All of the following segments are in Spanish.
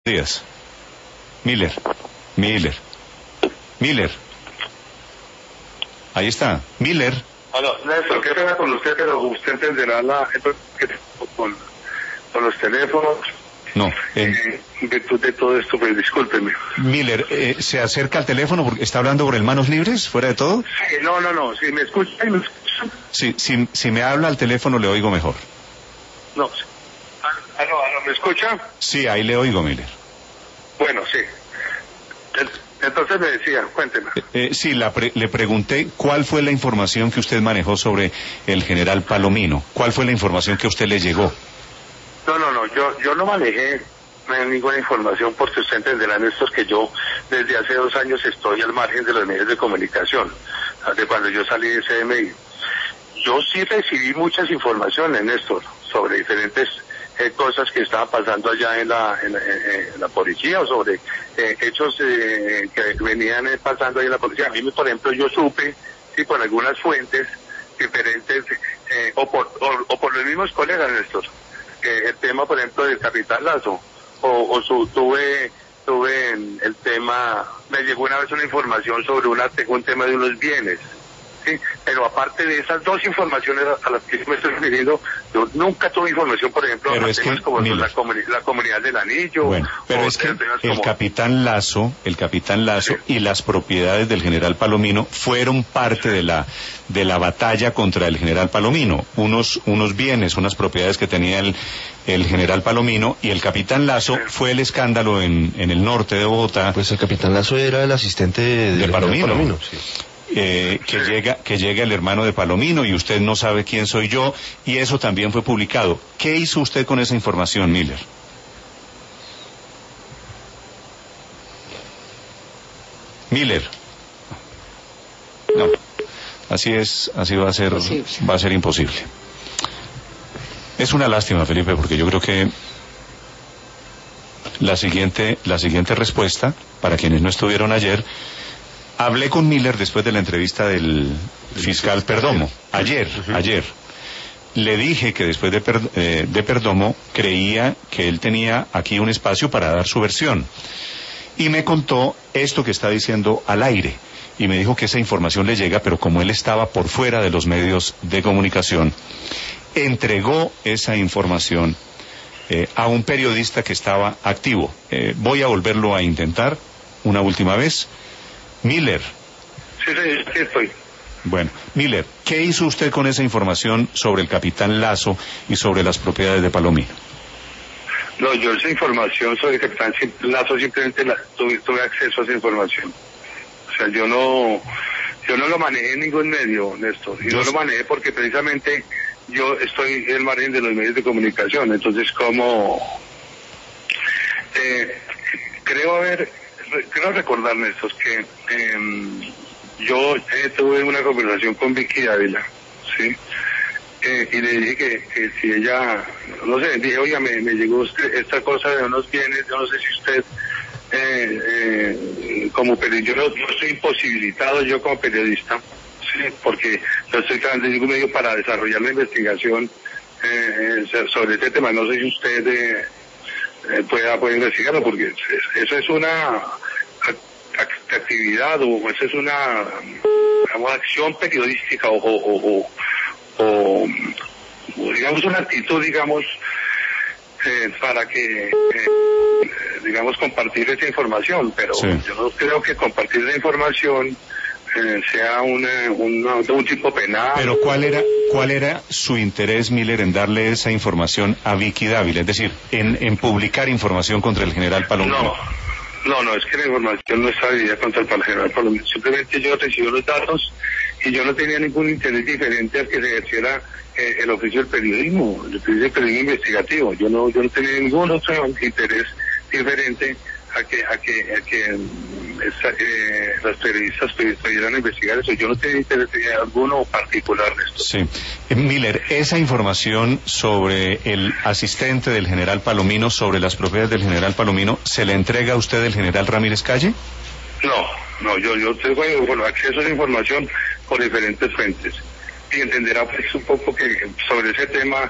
Días. Miller. Ahí está. Miller. Aló, Néstor, qué pena con usted, pero usted entenderá con los teléfonos. No. Virtud de todo esto, pues discúlpeme. Miller, ¿se acerca al teléfono porque está hablando por el manos libres, fuera de todo? Sí, no, si me escucha, Sí, si me habla al teléfono le oigo mejor. No. Aló, ¿me escucha? Sí, ahí le oigo, Miller. Bueno, sí. Entonces me decía, cuénteme. Sí, le pregunté cuál fue la información que usted manejó sobre el general Palomino. ¿Cuál fue la información que a usted le llegó? No, yo no manejé ninguna información porque usted entenderá, Néstor, que yo desde hace 2 años estoy al margen de los medios de comunicación, de cuando yo salí de CMI. Yo sí recibí muchas informaciones, Néstor, sobre diferentes cosas que estaban pasando allá en la policía, o sobre hechos que venían pasando ahí en la policía. A mí, por ejemplo, yo supe, sí, por algunas fuentes diferentes, o por los mismos colegas, Néstor, el tema, por ejemplo, del capitán Lazo, tuve el tema, me llegó una vez una información sobre un tema de unos bienes. Sí, pero aparte de esas 2 informaciones a las que me estoy refiriendo, yo nunca tuve información, por ejemplo, pero a es temas que, como Miller, la comunidad del anillo. Bueno, pero es que el capitán Lazo sí, y las propiedades del general Palomino fueron parte de la batalla contra el general Palomino. Unos bienes, unas propiedades que tenía el general Palomino, y el capitán Lazo fue el escándalo en el norte de Bogotá. Pues el capitán Lazo era el asistente de Palomino. Sí. Que llega el hermano de Palomino y usted no sabe quién soy yo, y eso también fue publicado. ¿Qué hizo usted con esa información, Miller? No, así va a ser imposible. Es una lástima, Felipe, porque yo creo que la siguiente respuesta, para quienes no estuvieron ayer, hablé con Miller después de la entrevista del fiscal Perdomo, ayer. Le dije que después de Perdomo creía que él tenía aquí un espacio para dar su versión. Y me contó esto que está diciendo al aire. Y me dijo que esa información le llega, pero como él estaba por fuera de los medios de comunicación, entregó esa información a un periodista que estaba activo. Voy a volverlo a intentar una última vez. Miller. Sí, estoy. Bueno, Miller, ¿qué hizo usted con esa información sobre el capitán Lazo y sobre las propiedades de Palomino? No, yo esa información sobre el capitán Lazo simplemente tuve acceso a esa información. O sea, yo no lo manejé en ningún medio, Néstor. Y no lo manejé porque precisamente yo estoy en el margen de los medios de comunicación. Entonces, creo recordar, Néstor, que yo tuve una conversación con Vicky Dávila, ¿sí? Y le dije que si ella, no sé, dije, oiga, me llegó esta cosa de unos bienes, yo no sé si usted, como periodista, yo no estoy imposibilitado yo como periodista, ¿sí? Porque yo estoy trabajando en ningún medio para desarrollar la investigación sobre este tema. No sé si usted puede investigarlo, porque eso es una actividad, o eso es una acción periodística, o digamos una actitud, digamos, para que digamos compartir esa información, pero sí. Yo no creo que compartir la información sea un tipo penal. Pero ¿cuál era su interés, Miller, en darle esa información a Vicky Dávila? Es decir, en publicar información contra el general Palomino. No, es que la información no está dirigida contra el general Palomino. Simplemente yo recibí los datos y yo no tenía ningún interés diferente al que se ejerciera el oficio del periodismo, el oficio del periodismo investigativo. Yo no tenía ningún otro interés diferente a que los periodistas pudieran investigar eso. Yo no tenía interés alguno particular de esto. Sí. Miller, esa información sobre el asistente del general Palomino, sobre las propiedades del general Palomino, ¿se le entrega a usted el general Ramírez Calle? No, yo tengo acceso a esa información por diferentes fuentes. Y entenderá pues un poco que sobre ese tema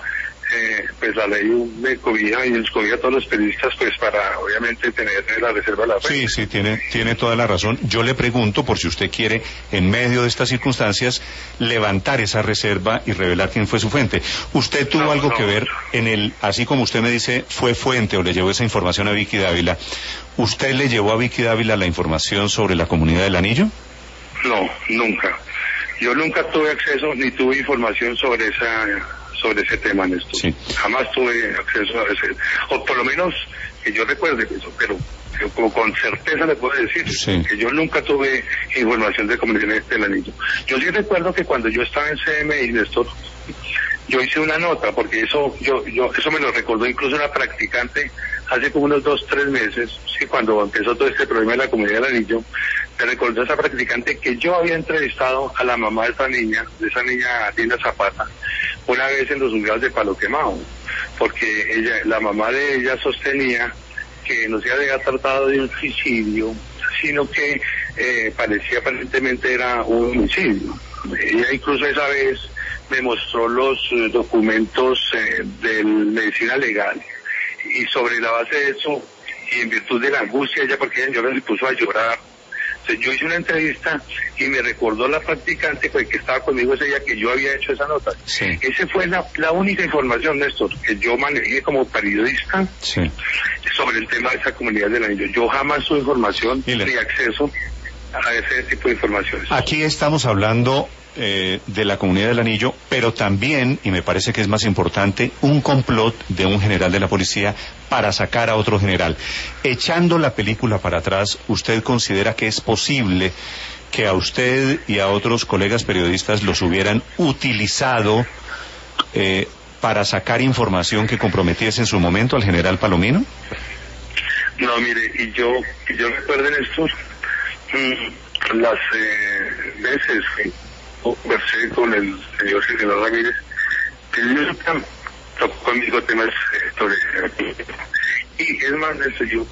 pues la ley me cobija y nos cobija a todos los periodistas, pues para obviamente tener la reserva de la prensa. Sí, tiene toda la razón. Yo le pregunto por si usted quiere, en medio de estas circunstancias, levantar esa reserva y revelar quién fue su fuente. ¿Usted tuvo algo que ver así como usted me dice, fue fuente o le llevó esa información a Vicky Dávila? ¿Usted le llevó a Vicky Dávila la información sobre la comunidad del Anillo? No, nunca. Yo nunca tuve acceso ni tuve información sobre ese tema, Néstor. Sí. Jamás tuve acceso a ese, o por lo menos que yo recuerde eso, pero como con certeza le puedo decir que yo nunca tuve información de comunidad del Anillo. Yo sí recuerdo que cuando yo estaba en CMI, Néstor, yo hice una nota, porque eso me lo recordó incluso una practicante hace como unos 2-3 meses, sí, cuando empezó todo este problema de la comunidad del Anillo. Me recordó esa practicante que yo había entrevistado a la mamá de esa niña Linda Zapata, una vez en los juzgados de Palo Quemado, porque la mamá de ella sostenía que no se había tratado de un suicidio, sino que parecía aparentemente era un homicidio. Ella incluso esa vez me mostró los documentos de medicina legal, y sobre la base de eso, y en virtud de la angustia, ella, porque ella se puso a llorar. Entonces yo hice una entrevista y me recordó la practicante que estaba conmigo ese día que yo había hecho esa nota. Sí. Esa fue la única información, Néstor, que yo manejé como periodista sobre el tema de esa comunidad del Anillo. Yo jamás tuve información ni acceso a ese tipo de informaciones. Aquí estamos hablando de la comunidad del Anillo, pero también, y me parece que es más importante, un complot de un general de la policía para sacar a otro general. Echando la película para atrás, ¿usted considera que es posible que a usted y a otros colegas periodistas los hubieran utilizado para sacar información que comprometiese en su momento al general Palomino? No, mire, y yo recuerdo en esto las veces que conversé con el señor general Ramírez, que nunca tocó conmigo temas sobre y es más, yo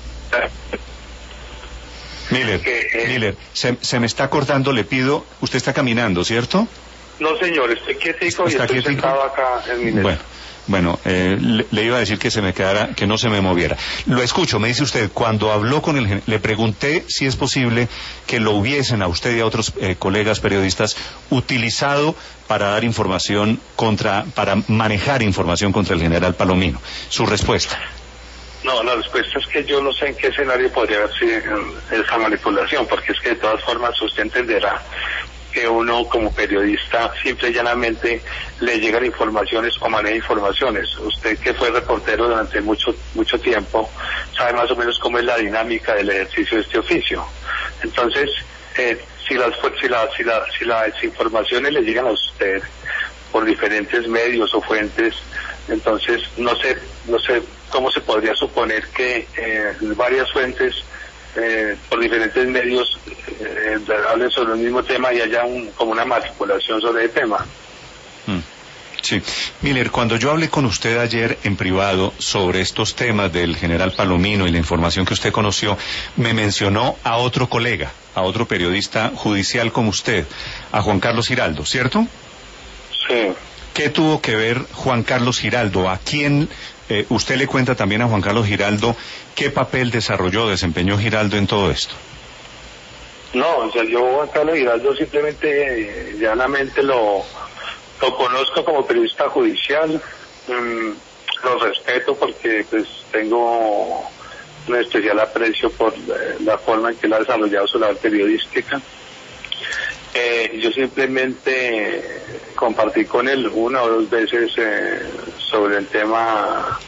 Miller, se me está cortando, le pido, usted está caminando, ¿cierto? No, señor, estoy quietico y estoy sentado acá en mi mesa. Bueno, le iba a decir que se me quedara, que no se me moviera. Lo escucho, me dice usted, cuando habló con le pregunté si es posible que lo hubiesen a usted y a otros colegas periodistas utilizado para dar información para manejar información contra el general Palomino. Su respuesta. No, la respuesta es que yo no sé en qué escenario podría haber sido esa manipulación, porque es que de todas formas usted entenderá que uno como periodista simple y llanamente le llegan informaciones o maneja informaciones. Usted que fue reportero durante mucho tiempo sabe más o menos cómo es la dinámica del ejercicio de este oficio. Entonces, si las informaciones le llegan a usted por diferentes medios o fuentes, entonces no sé cómo se podría suponer que varias fuentes por diferentes medios hablen sobre el mismo tema y haya como una manipulación sobre el tema. Sí. Miller, cuando yo hablé con usted ayer en privado sobre estos temas del general Palomino y la información que usted conoció, me mencionó a otro colega, a otro periodista judicial como usted, a Juan Carlos Giraldo, ¿cierto? Sí. ¿Qué tuvo que ver Juan Carlos Giraldo? ¿A quién usted le cuenta también a Juan Carlos Giraldo qué papel desempeñó Giraldo en todo esto? No, o sea, yo Juan Carlos Giraldo simplemente, llanamente lo conozco como periodista judicial, lo respeto porque pues tengo un especial aprecio por la forma en que él ha desarrollado su labor periodística. Yo simplemente compartí con él una o dos veces sobre un tema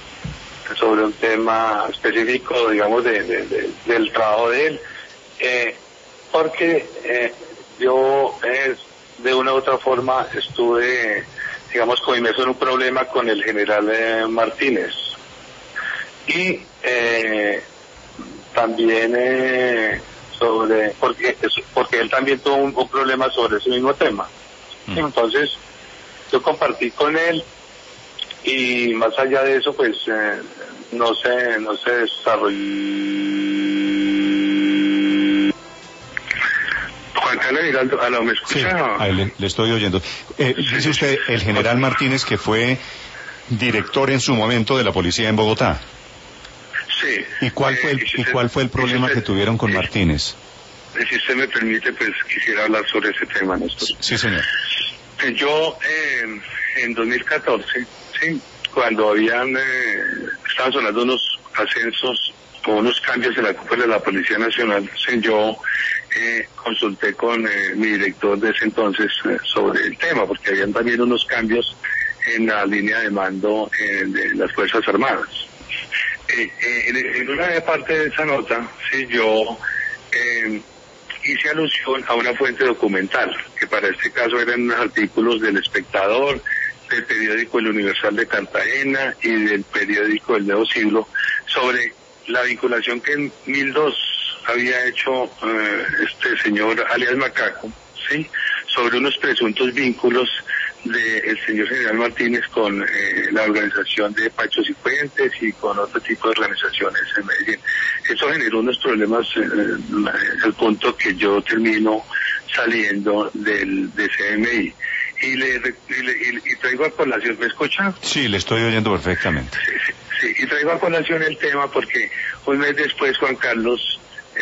específico, digamos, del trabajo de él, porque yo de una u otra forma estuve, digamos, como inmerso en un problema con el general Martínez, y también porque él también tuvo un problema sobre ese mismo tema. Entonces yo compartí con él y más allá de eso pues no se desarrolló. Juan Carlos Giraldo, ¿me escucha? Sí, ahí le estoy oyendo. Dice usted el general Martínez que fue director en su momento de la policía en Bogotá. Sí. ¿Y cuál fue el problema que tuvieron con Martínez? Si usted me permite, pues quisiera hablar sobre ese tema, Néstor. Sí, señor. Yo, en 2014, sí, cuando estaban sonando unos ascensos o unos cambios en la cúpula de la Policía Nacional, sí, yo consulté con mi director de ese entonces sobre el tema, porque habían también unos cambios en la línea de mando de las Fuerzas Armadas. En una parte de esa nota, sí, yo hice alusión a una fuente documental, que para este caso eran unos artículos del Espectador, del periódico El Universal de Cartagena y del periódico El Nuevo Siglo, sobre la vinculación que en 2002 había hecho este señor alias Macaco, ¿sí?, sobre unos presuntos vínculos del señor general Martínez con la organización de Pachos y Puentes y con otro tipo de organizaciones en Medellín. Eso generó unos problemas al punto que yo termino saliendo de CMI. Y traigo a colación, ¿me escucha? Sí, le estoy oyendo perfectamente. Sí, y traigo a colación el tema porque un mes después Juan Carlos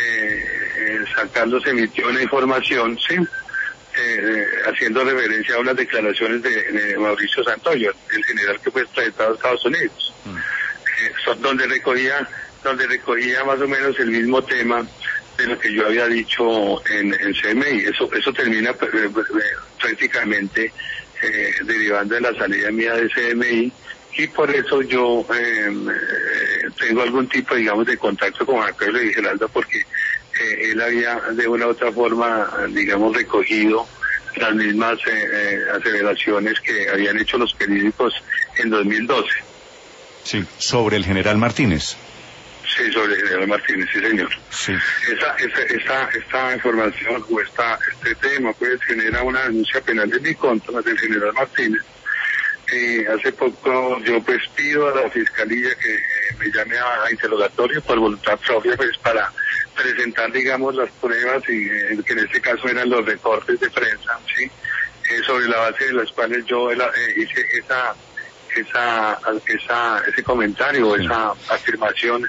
emitió una información, ¿sí?, haciendo referencia a unas declaraciones de Mauricio Santoyo, el general que fue extraditado a Estados Unidos, donde recogía más o menos el mismo tema de lo que yo había dicho en CMI. Eso termina prácticamente derivando de la salida mía de CMI, y por eso yo tengo algún tipo, digamos, de contacto con Juan Carlos y Geraldo, porque él había de una u otra forma, digamos, recogido las mismas aseveraciones que habían hecho los periódicos en 2012. Sí, sobre el general Martínez. Sí, sobre el general Martínez, sí, señor. Sí. Esta información o este tema pues genera una denuncia penal de mi contra del general Martínez. Hace poco yo pues pido a la fiscalía que me llame a interrogatorio por voluntad propia, pues para presentar, digamos, las pruebas, y que en este caso eran los recortes de prensa, ¿sí?, sobre la base de las cuales yo hice ese comentario, sí, esa afirmación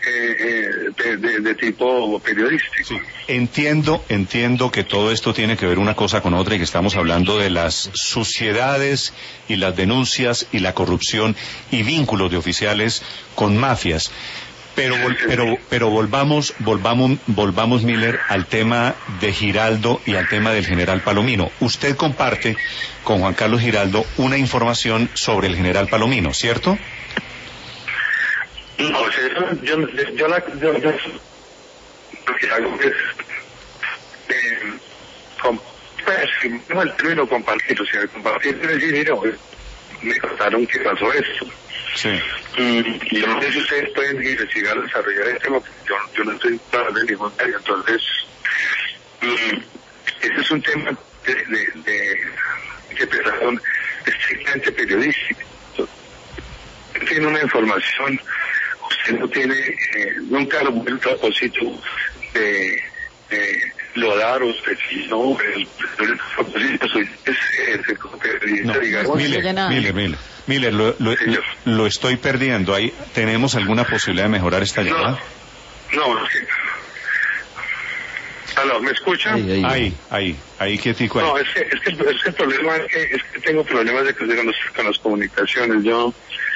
de tipo periodístico. Sí. Entiendo que todo esto tiene que ver una cosa con otra, y que estamos hablando de las suciedades y las denuncias y la corrupción y vínculos de oficiales con mafias. Pero volvamos, Miller, al tema de Giraldo y al tema del general Palomino. Usted comparte con Juan Carlos Giraldo una información sobre el general Palomino, ¿cierto? No, yo lo que hago es el término compartir, o sea, compartir es decir, me contaron que pasó esto. Sí. Y yo no sé si ustedes pueden investigar, desarrollar el tema, porque yo no estoy trabajando en ningún área. Entonces, ese es un tema de interpretación estrictamente periodística. Usted tiene una información, usted no tiene, nunca lo vuelve el propósito de lodar o decir, no, el propósito es el periodista, digamos. Miller, lo estoy perdiendo. Ahí ¿tenemos alguna posibilidad de mejorar esta llamada? No. ¿Aló, me escucha? Ahí quietico. No, es que el problema es que tengo problemas con las comunicaciones. Yo,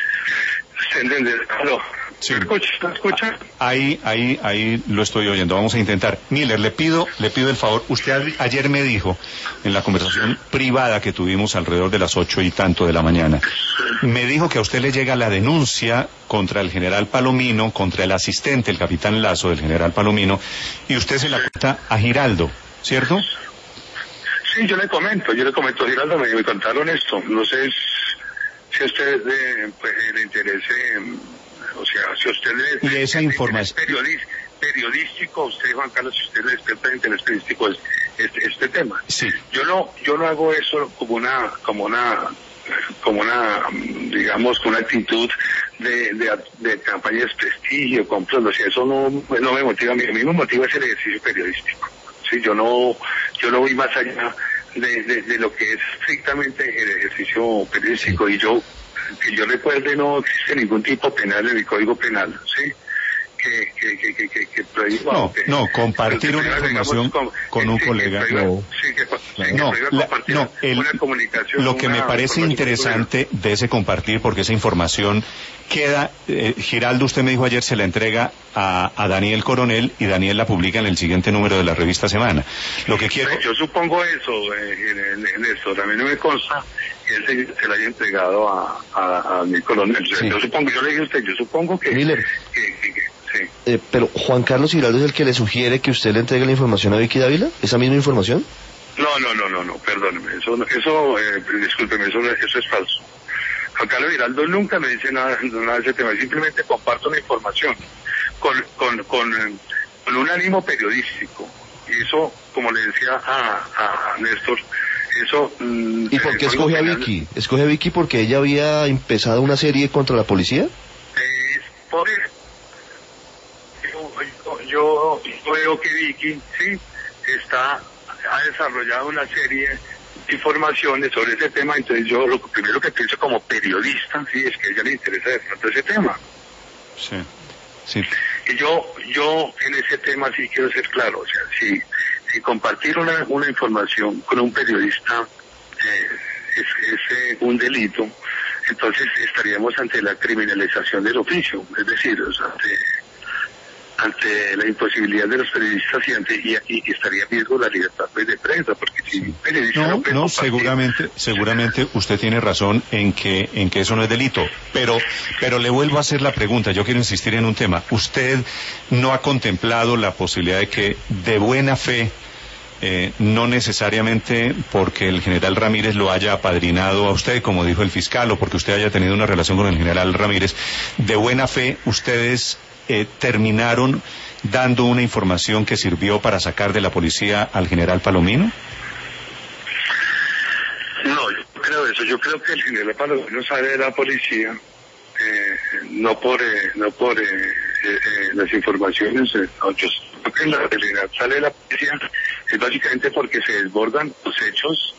¿aló? Sí. ¿Me escucha? Ahí lo estoy oyendo. Vamos a intentar. Miller, le pido el favor. Usted ayer me dijo, en la conversación privada que tuvimos alrededor de las 8 y tanto de la mañana, me dijo que a usted le llega la denuncia contra el general Palomino, contra el asistente, el capitán Lazo del general Palomino, y usted se la cuenta a Giraldo, ¿cierto? Sí, yo le comento, Giraldo, me contaron esto. No sé si a usted le interese. O sea, si usted y esa información periodístico, usted, Juan Carlos, si usted le despierta interés periodístico este tema. Sí. Yo no hago eso como una digamos, con una actitud de campaña de prestigio, complot. O sea, eso no me motiva a mí. A mí me motiva es el ejercicio periodístico. Sí, yo no voy más allá de lo que es estrictamente el ejercicio periodístico, y yo que yo recuerde, no existe ningún tipo penal en el Código Penal, ¿sí? Que prohíba... compartir una información con un colega. Una comunicación. Lo que me parece interesante de ese compartir, porque esa información queda, Giraldo, usted me dijo ayer, se la entrega a Daniel Coronel y Daniel la publica en el siguiente número de la revista Semana. Lo que quiero... Yo supongo eso, Néstor, a mí no me consta que él se la haya entregado a Daniel Coronel. Sí. Yo le dije a usted, yo supongo que... Miller. Sí. Pero Juan Carlos Giraldo es el que le sugiere que usted le entregue la información a Vicky Dávila, ¿esa misma información? No, perdóneme, discúlpeme, eso es falso. Juan Carlos Giraldo nunca me dice nada de ese tema, simplemente comparto la información con un ánimo periodístico. Y eso, como le decía a Néstor, eso... ¿Y por qué escoge a Vicky? ¿Escoge a Vicky porque ella había empezado una serie contra la policía? Por eso. Yo veo que Vicky, sí, ha desarrollado una serie de informaciones sobre ese tema, entonces yo lo primero que pienso como periodista, sí, es que a ella le interesa de pronto ese tema. Sí. Y yo en ese tema sí quiero ser claro, o sea, si compartir una información con un periodista es un delito, entonces estaríamos ante la criminalización del oficio, es decir, o sea, ante la imposibilidad de los periodistas y estaría en riesgo la libertad de prensa, porque si un periodista no seguramente usted tiene razón en que eso no es delito, pero le vuelvo a hacer la pregunta. Yo quiero insistir en un tema. ¿Usted no ha contemplado la posibilidad de que de buena fe, no necesariamente porque el general Ramírez lo haya apadrinado a usted, como dijo el fiscal, o porque usted haya tenido una relación con el general Ramírez, de buena fe ustedes terminaron dando una información que sirvió para sacar de la policía al general Palomino? No, yo creo eso. Yo creo que el general Palomino sale de la policía no por las informaciones. No, yo creo que el general sale de la policía es básicamente porque se desbordan los hechos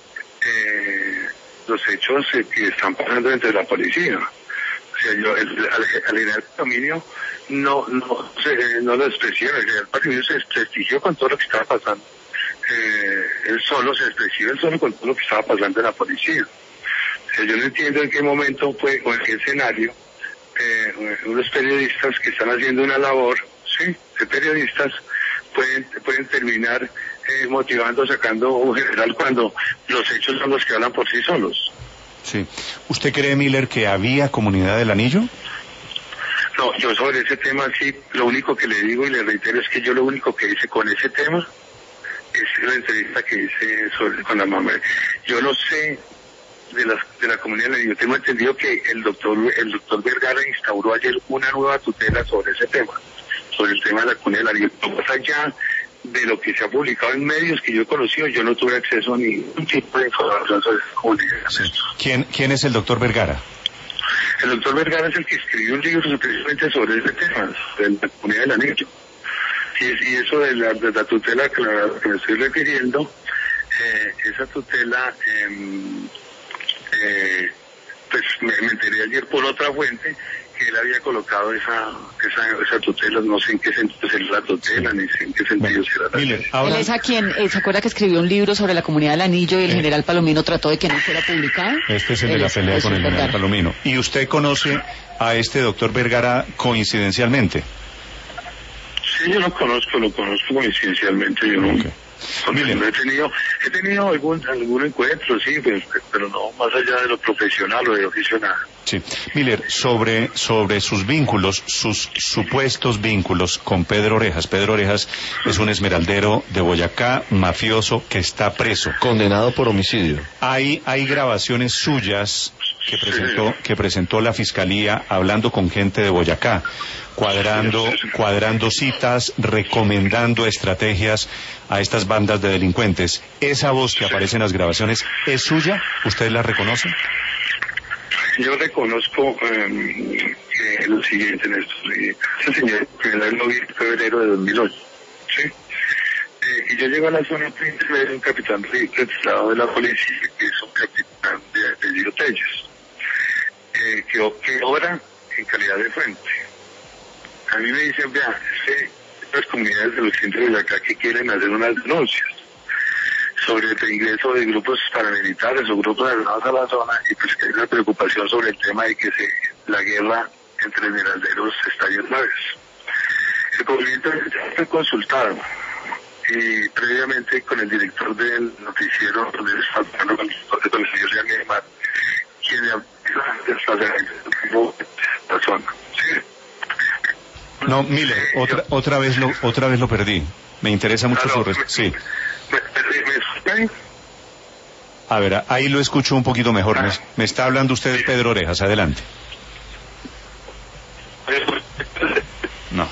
que están pasando dentro de la policía. O sea, al general Palomino no lo desprecié, el general Palomino se desprestigió con todo lo que estaba pasando. Él solo con todo lo que estaba pasando en la policía. O sea, yo no entiendo en qué momento fue o en qué escenario unos periodistas que están haciendo una labor, sí, de periodistas pueden terminar motivando, sacando un general cuando los hechos son los que hablan por sí solos. Sí. ¿Usted cree, Miller, que había comunidad del Anillo? No, yo sobre ese tema sí, lo único que le digo y le reitero es que yo lo único que hice con ese tema es la entrevista que hice con la mamá. Yo no sé de la comunidad del Anillo. Tengo entendido que el doctor Vergara instauró ayer una nueva tutela sobre ese tema, sobre el tema de la comunidad del Anillo. Más allá de lo que se ha publicado en medios que yo he conocido, yo no tuve acceso a ningún tipo de información sobre esa comunidad. Sí. ¿Quién es el doctor Vergara? El doctor Vergara es el que escribió un libro precisamente sobre ese tema, de la comunidad del Anillo. Y eso de la tutela que me estoy refiriendo, esa tutela, pues me enteré ayer por otra fuente que él había colocado esa tutela, no sé en qué sentido será la tutela, ni sé en qué sentido será la tutela. Él es a quien, ¿se acuerda que escribió un libro sobre la comunidad del Anillo y el general Palomino trató de que no fuera publicado? Este es el de la pelea con el general Palomino. ¿Y usted conoce a este doctor Vergara coincidencialmente? Sí, yo lo conozco coincidencialmente, yo no... Okay. He tenido algún encuentro, sí, pero no más allá de lo profesional o de oficio nada. Sí. Miller, sobre sus vínculos, sus supuestos vínculos con Pedro Orejas. Pedro Orejas es un esmeraldero de Boyacá, mafioso, que está preso. Condenado por homicidio. Hay grabaciones suyas que presentó la Fiscalía hablando con gente de Boyacá, cuadrando citas, recomendando estrategias a estas bandas de delincuentes. ¿Esa voz que aparece en las grabaciones es suya? ¿Usted la reconoce? Yo reconozco lo siguiente, Néstor. Ese señor, que lo vi en febrero de 2008, ¿sí? Y yo llego a la zona principal de un capitán registrado de la policía, que es un capitán de apellido Telles. que obran en calidad de fuente. A mí me dicen, vea, las comunidades del occidente de Boyacá que quieren hacer unas denuncias sobre el ingreso de grupos paramilitares o grupos armados a la zona, y pues que hay una preocupación sobre el tema de que la guerra entre esmeralderos estalle otra vez. El movimiento fue consultado y previamente con el director del noticiero donde está hablando con el señor Jean Neymar, quien la zona. ¿Sí? No, Miller, otra vez lo perdí. Me interesa mucho su respuesta. Sí. ¿Me A ver, ahí lo escucho un poquito mejor. Me está hablando usted de Pedro Orejas. Adelante. No.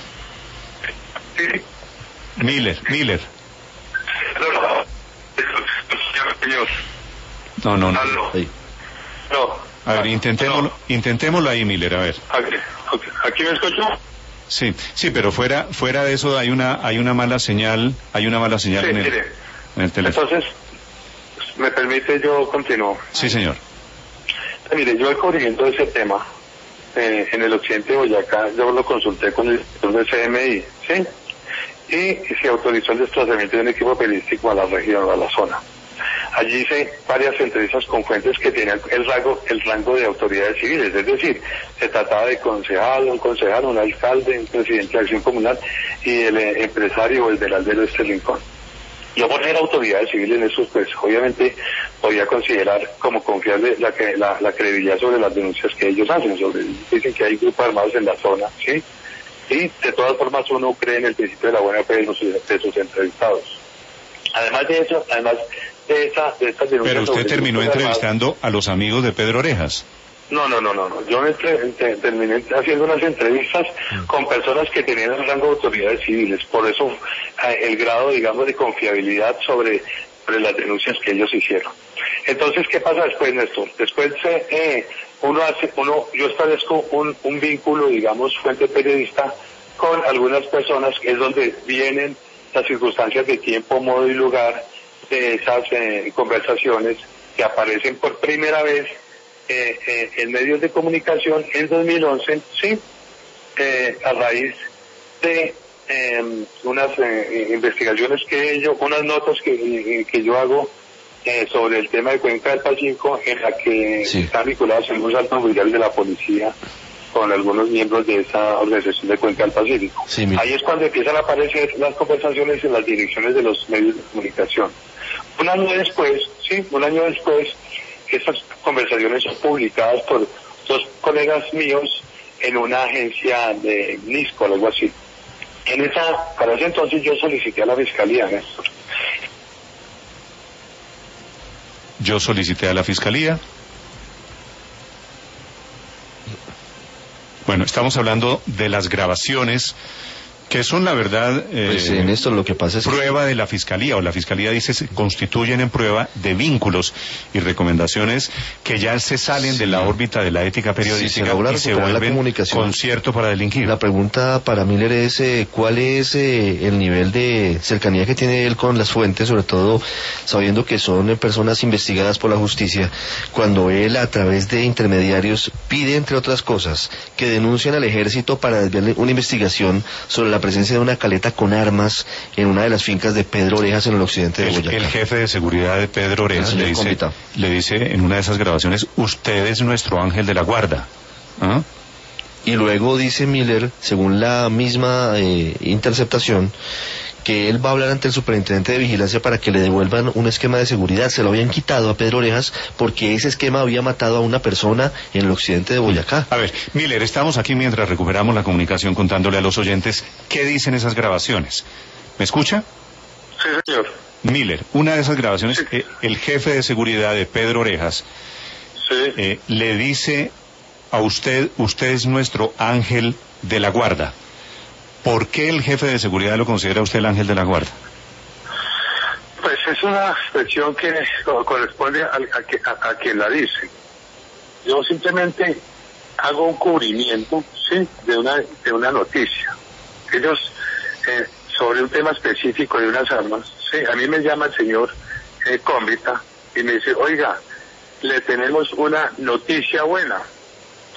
Miller. No. No. A ver, intentémoslo ahí, Miller, a ver. ¿Aquí me escucho? Sí, pero fuera de eso hay una mala señal, sí, en el teléfono. Entonces, ¿me permite yo continúo? Sí, señor. Mire, yo el cubrimiento de ese tema en el occidente de Boyacá, yo lo consulté con el director del CMI, ¿sí? Y se autorizó el desplazamiento de un equipo periodístico a la región, a la zona. Allí hice varias entrevistas con fuentes que tenían el rango de autoridades civiles, es decir, se trataba de un concejal, un alcalde, un presidente de acción comunal y el empresario, el del aldero de este rincón. Yo por ser autoridades civiles en eso, pues obviamente podía considerar como confiable la credibilidad sobre las denuncias que ellos hacen, dicen que hay grupos armados en la zona, ¿sí? Y de todas formas uno cree en el principio de la buena fe de sus entrevistados. Además de eso, de estas denuncias... Pero usted terminó entrevistando a los amigos de Pedro Orejas. No. Yo terminé haciendo unas entrevistas con personas que tenían el rango de autoridades civiles. Por eso el grado, digamos, de confiabilidad sobre las denuncias que ellos hicieron. Entonces, ¿qué pasa después, Néstor? Después yo establezco un vínculo, digamos, fuente periodista con algunas personas, que es donde vienen las circunstancias de tiempo, modo y lugar de esas conversaciones que aparecen por primera vez en medios de comunicación en 2011, sí, a raíz de unas investigaciones unas notas que yo hago sobre el tema de Cuenca del Pacífico, en la que están vinculados algunos altos oficiales de la policía con algunos miembros de esa organización de Cuenca del Pacífico. Sí, ahí es cuando empiezan a aparecer las conversaciones en las direcciones de los medios de comunicación. Un año después, estas conversaciones son publicadas por dos colegas míos en una agencia de NISCO, algo así. Para ese entonces yo solicité a la Fiscalía, Néstor. Yo solicité a la Fiscalía. Bueno, estamos hablando de las grabaciones que son, la verdad, pues en esto lo que pasa es prueba de la Fiscalía, o la Fiscalía dice se constituyen en prueba de vínculos y recomendaciones que ya se salen de la órbita de la ética periodística y se vuelven concierto para delinquir. La pregunta para Miller es ¿cuál es el nivel de cercanía que tiene él con las fuentes, sobre todo sabiendo que son personas investigadas por la justicia, cuando él a través de intermediarios pide, entre otras cosas, que denuncien al ejército para desviar una investigación sobre la presencia de una caleta con armas en una de las fincas de Pedro Orejas en el occidente de Boyacá? El jefe de seguridad de Pedro Orejas le dice en una de esas grabaciones: usted es nuestro ángel de la guarda. ¿Ah? Y luego dice Miller, según la misma interceptación, que él va a hablar ante el superintendente de vigilancia para que le devuelvan un esquema de seguridad. Se lo habían quitado a Pedro Orejas porque ese esquema había matado a una persona en el occidente de Boyacá. A ver, Miller, estamos aquí mientras recuperamos la comunicación contándole a los oyentes qué dicen esas grabaciones. ¿Me escucha? Sí, señor. Miller, una de esas grabaciones, sí. El jefe de seguridad de Pedro Orejas le dice a usted es nuestro ángel de la guarda. ¿Por qué el jefe de seguridad lo considera usted el ángel de la guarda? Pues es una expresión que corresponde a quien la dice. Yo simplemente hago un cubrimiento, sí, de una noticia. Ellos, sobre un tema específico de unas armas, sí, a mí me llama el señor Cómbita y me dice: oiga, le tenemos una noticia buena.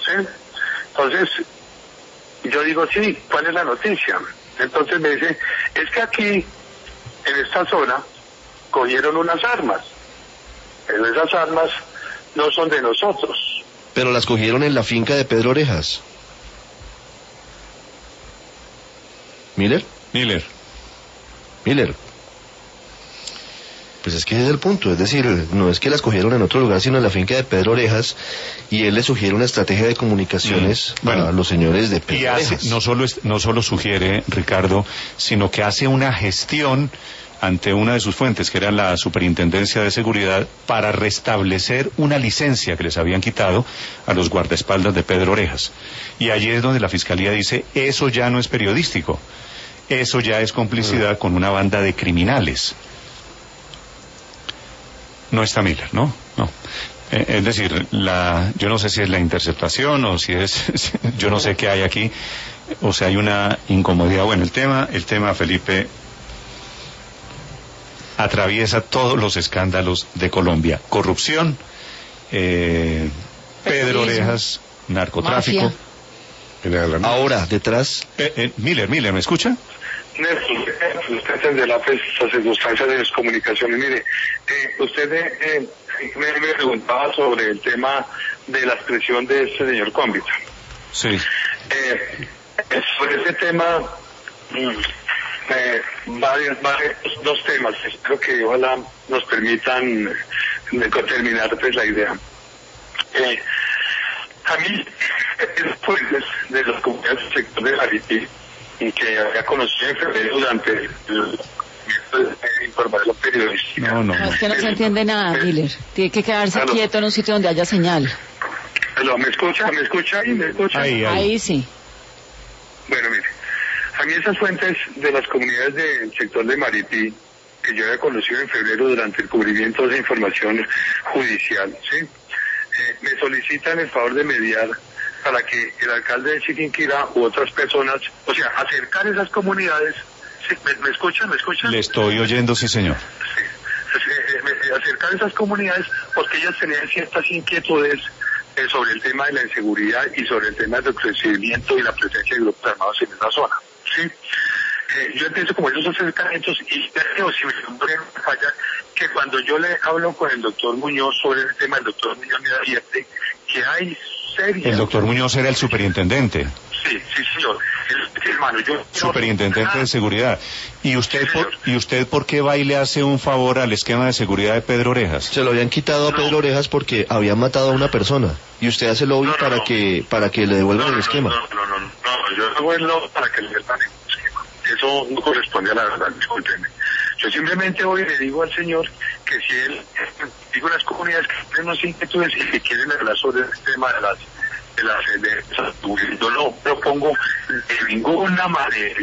¿sí? Entonces, yo digo, sí, ¿cuál es la noticia? Entonces me dice, es que aquí, en esta zona, cogieron unas armas, pero esas armas no son de nosotros. Pero las cogieron en la finca de Pedro Orejas. ¿Miller? Miller. Pues es que ese es el punto, es decir, no es que las cogieron en otro lugar, sino en la finca de Pedro Orejas, y él le sugiere una estrategia de comunicaciones a los señores de Pedro y Orejas. No solo sugiere, Ricardo, sino que hace una gestión ante una de sus fuentes, que era la Superintendencia de Seguridad, para restablecer una licencia que les habían quitado a los guardaespaldas de Pedro Orejas. Y allí es donde la Fiscalía dice, eso ya no es periodístico, eso ya es complicidad con una banda de criminales. No está Miller, ¿no? No. Es decir, yo no sé si es la interceptación o si es, yo no sé qué hay aquí, o sea, hay una incomodidad. Bueno, el tema, Felipe, atraviesa todos los escándalos de Colombia. Corrupción, Pedro Orejas, narcotráfico. Ahora, detrás... Miller, ¿me escucha? Usted de las circunstancias de descomunicación. Mire, usted me preguntaba sobre el tema de la expresión de este señor Cómbita. Sí. Sobre ese tema, dos temas. Espero que ojalá nos permitan terminar pues la idea. A mí, después de las comunidades del sector de Maripí, que había conocido en febrero durante el información periodística. No, es que no se entiende nada, Miller. Tiene que quedarse quieto en un sitio donde haya señal. ¿Me escucha ahí? ¿Me escucha? Ahí sí. Bueno, mire, a mí esas fuentes de las comunidades del sector de Maripí, que yo había conocido en febrero durante el cubrimiento de esa información judicial, ¿sí? Me solicitan el favor de mediar para que el alcalde de Chiquinquirá u otras personas, o sea, acercar esas comunidades. ¿Sí? ¿Me escuchan? Le estoy oyendo, sí, señor. Sí. Acercar esas comunidades porque ellas tenían ciertas inquietudes sobre el tema de la inseguridad y sobre el tema del crecimiento y la presencia de grupos armados en esa zona. ¿Sí? Yo entiendo como esos acercamientos y creo, si me falla, que cuando yo le hablo con el doctor Muñoz sobre el tema, el doctor Muñoz me advierte que hay serias... El doctor Muñoz era el superintendente. Sí, señor. Hermano, superintendente de seguridad. ¿Y usted por qué va y le hace un favor al esquema de seguridad de Pedro Orejas? Se lo habían quitado a Pedro Orejas porque habían matado a una persona. Y usted hace lobby para que le devuelvan el esquema. No, yo hago el lobby para que le devuelvan el esquema. Eso no corresponde a la verdad, discúlpeme. Yo simplemente hoy le digo al señor que si él, digo las comunidades que tienen unas inquietudes y que quieren hablar sobre el tema de las yo no propongo de ninguna manera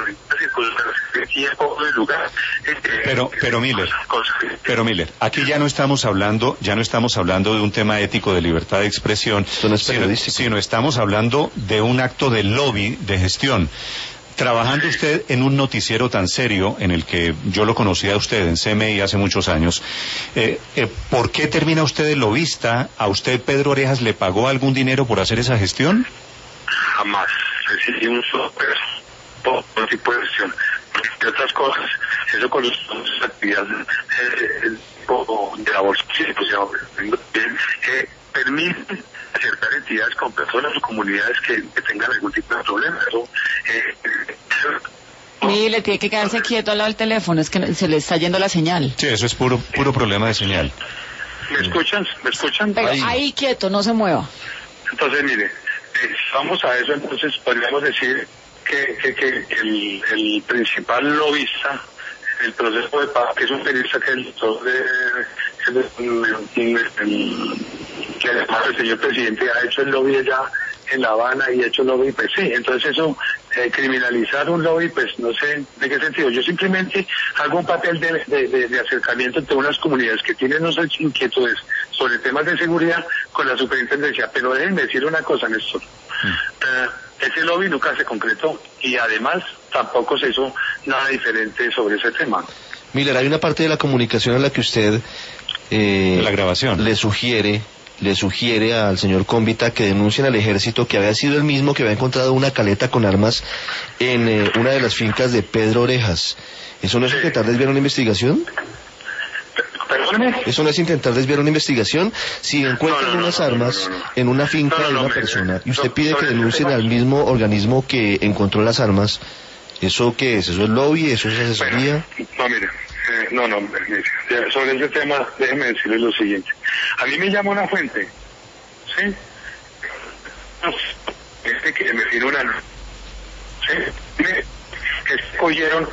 pero Miller, aquí ya no estamos hablando de un tema ético de libertad de expresión, sino estamos hablando de un acto de lobby, de gestión. Trabajando usted en un noticiero tan serio, en el que yo lo conocí a usted en CMI hace muchos años, ¿por qué termina usted de lobista? ¿A usted Pedro Orejas le pagó algún dinero por hacer esa gestión? Jamás. Recibí un solo peso por tipo de gestión. Entre otras cosas, eso con las actividades de la bolsa, permite acercar entidades con personas o comunidades que tengan algún tipo de problema. Mire, tiene que quedarse quieto al lado del teléfono, es que se le está yendo la señal. Sí, eso es puro problema de señal. ¿Me escuchan? Pero ahí quieto, no se mueva. Entonces, mire, vamos a eso, entonces podríamos decir que el principal lobista el proceso de paz, que es un periodista que que además el señor presidente ha hecho el lobby allá en La Habana y ha hecho el lobby, pues sí, entonces eso, criminalizar un lobby, pues no sé de qué sentido. Yo simplemente hago un papel de acercamiento entre unas comunidades que tienen unas inquietudes sobre temas de seguridad con la superintendencia, pero déjenme decir una cosa, Néstor. Ese lobby nunca se concretó y además tampoco se hizo nada diferente sobre ese tema. Miller, hay una parte de la comunicación a la que usted la grabación le sugiere le sugiere al señor Cómbita que denuncien al ejército, que había sido el mismo que había encontrado una caleta con armas en una de las fincas de Pedro Orejas. ¿Eso no es intentar desviar una investigación? Perdóneme. ¿Eso no es intentar desviar una investigación? Si encuentran unas armas en una finca de una persona y usted pide que denuncien al mismo organismo que encontró las armas, ¿eso qué es? ¿Eso es lobby? ¿Eso es asesoría? Bueno, mire, sobre ese tema déjeme decirle lo siguiente. A mí me llama una fuente, ¿sí? Que me tiró una... ¿sí? Que escogieron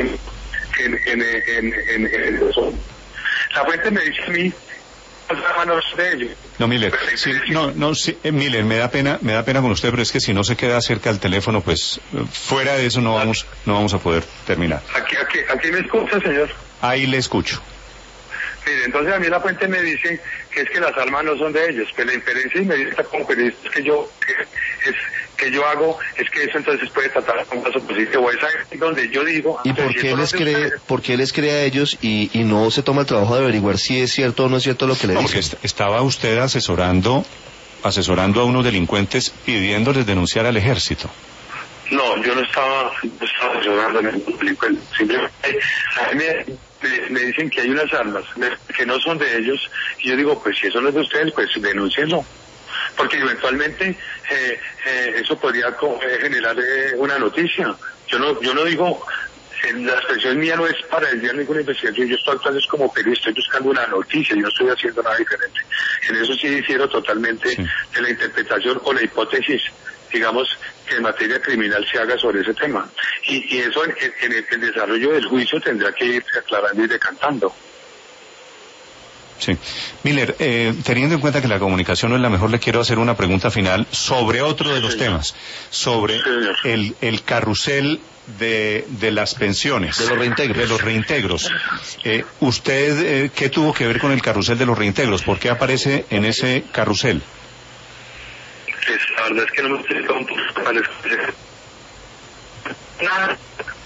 la fuente me dice a mí las manos de ellos. No, Miller, sí, Miller, me da pena con usted, pero es que si no se queda cerca del teléfono, pues fuera de eso no vamos a poder terminar. Aquí me escucha, señor. Ahí le escucho. Mire, entonces a mí la fuente me dice que es que las armas no son de ellos, que la inferencia inmediata como periodista que yo hago es que eso entonces puede tratar con caso positivo. Es ahí donde yo digo... ¿Y por qué les cree a ellos y no se toma el trabajo de averiguar si es cierto o no es cierto lo que le dicen? Porque estaba usted asesorando a unos delincuentes pidiéndoles denunciar al ejército. No, yo no estaba asesorando a ningún delincuente. Simplemente a mí me dicen que hay unas armas que no son de ellos y yo digo, pues si eso no es de ustedes, pues denúncienlo. Porque eventualmente eso podría generar una noticia. Yo no digo, la expresión mía no es para desviar ninguna investigación, yo estoy actuando como periodista, estoy buscando una noticia, yo no estoy haciendo nada diferente. En eso sí difiero totalmente de la interpretación o la hipótesis, digamos, que en materia criminal se haga sobre ese tema. Y eso en el desarrollo del juicio tendrá que irse aclarando y decantando. Sí. Miller, teniendo en cuenta que la comunicación no es la mejor, le quiero hacer una pregunta final sobre otro de los temas, sobre el carrusel de las pensiones. De los reintegros. De los reintegros. ¿Usted qué tuvo que ver con el carrusel de los reintegros? ¿Por qué aparece en ese carrusel? La verdad es que no me estoy un poco para nada.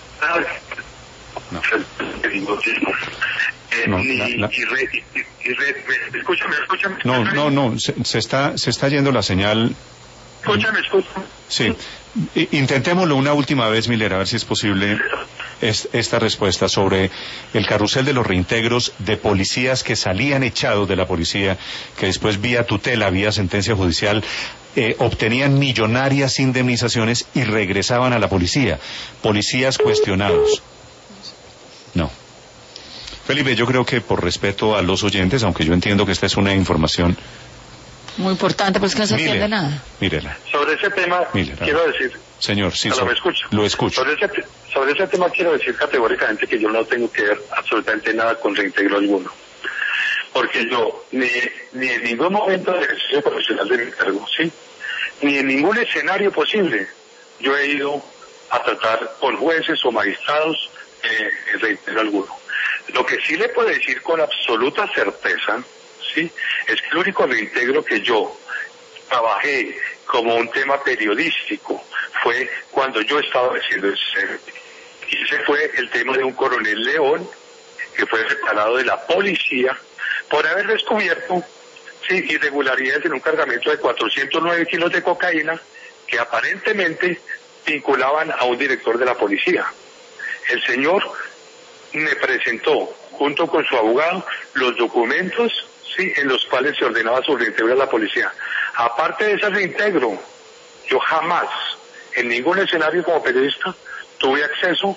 Escúchame. No, se está yendo la señal. Escúchame. Sí. Intentémoslo una última vez, Miller, a ver si es posible esta respuesta sobre el carrusel de los reintegros de policías que salían echados de la policía, que después vía tutela, vía sentencia judicial, obtenían millonarias indemnizaciones y regresaban a la policía. Policías cuestionados. No. Felipe, yo creo que por respeto a los oyentes, aunque yo entiendo que esta es una información muy importante, pero es que no se entiende nada. Mírela. Sobre ese tema, quiero decir... Señor, sí, ¿me escucha? Lo escucho. Sobre ese tema quiero decir categóricamente que yo no tengo que ver absolutamente nada con reintegro alguno. Porque yo, ni en ningún momento de ejercicio profesional de mi cargo, ¿sí? Ni en ningún escenario posible, yo he ido a tratar con jueces o magistrados reintegro alguno. Lo que sí le puedo decir con absoluta certeza, ¿sí?, es que el único reintegro que yo trabajé como un tema periodístico fue cuando yo estaba haciendo ese. Y ese fue el tema de un coronel León que fue separado de la policía por haber descubierto irregularidades en un cargamento de 409 kilos de cocaína que aparentemente vinculaban a un director de la policía. El señor me presentó, junto con su abogado, los documentos en los cuales se ordenaba su reintegro a la policía. Aparte de ese reintegro, yo jamás, en ningún escenario como periodista, tuve acceso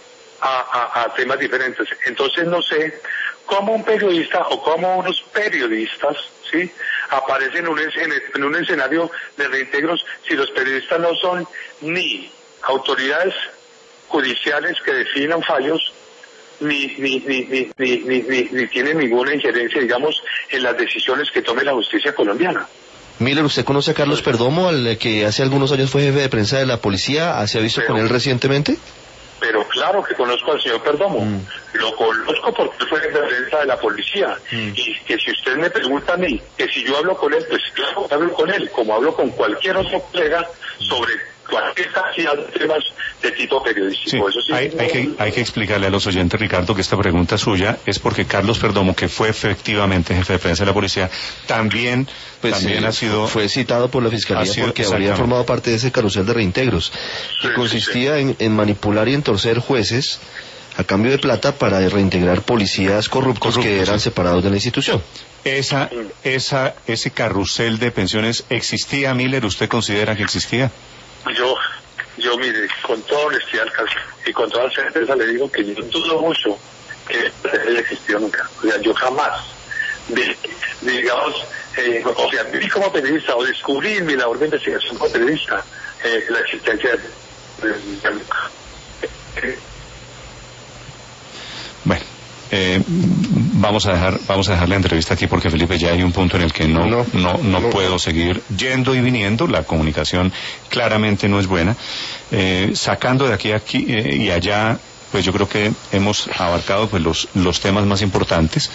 a temas diferentes. Entonces no sé cómo un periodista o cómo unos periodistas aparecen en un escenario de reintegros si los periodistas no son ni autoridades judiciales que definan fallos, ni tienen ninguna injerencia, digamos, en las decisiones que tome la justicia colombiana. Miller, ¿usted conoce a Carlos Perdomo, al que hace algunos años fue jefe de prensa de la policía? ¿Se ha visto con él recientemente? Pero claro que conozco al señor Perdomo. lo conozco porque fue en la defensa de la policía. Y que si usted me pregunta a mí, que si yo hablo con él, pues claro, hablo con él, como hablo con cualquier otro colega sobre cualquier cantidad de temas de tipo periodístico. Sí, Eso sí, hay que explicarle a los oyentes, Ricardo, que esta pregunta suya es porque Carlos Perdomo, que fue efectivamente jefe de prensa de la policía, también ha sido... Fue citado por la Fiscalía porque habría formado parte de ese carrusel de reintegros, que consistía en manipular y entorcer jueces a cambio de plata para reintegrar policías corruptos que eran separados de la institución. Ese carrusel de pensiones existía, Miller. ¿Usted considera que existía? Yo mire, con toda honestidad y con toda certeza le digo que yo dudo mucho que haya existido nunca. O sea, yo jamás, digamos, o sea, viví como periodista o descubrí en mi labor de investigación como periodista la existencia de nunca. Bueno, vamos a dejar la entrevista aquí porque, Felipe, ya hay un punto en el que no puedo seguir yendo y viniendo. La comunicación claramente no es buena. Sacando de aquí y allá, pues yo creo que hemos abarcado pues los temas más importantes.